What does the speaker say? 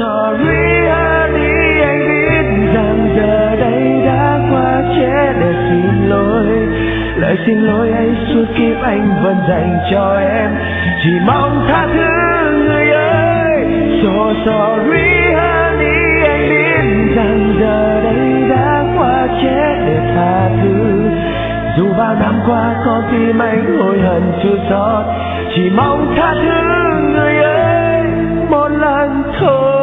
sorry honey, anh biết rằng giờ đây đã qua chết để xin lỗi. Lời xin lỗi ấy suốt kiếp anh vẫn dành cho em, chỉ mong tha thứ người ơi. So sorry honey, anh biết rằng giờ đây đã qua chết để tha thứ. Dù bao năm qua con tim anh hối hận chưa sót, chỉ mong tha thứ người ơi một lần thôi.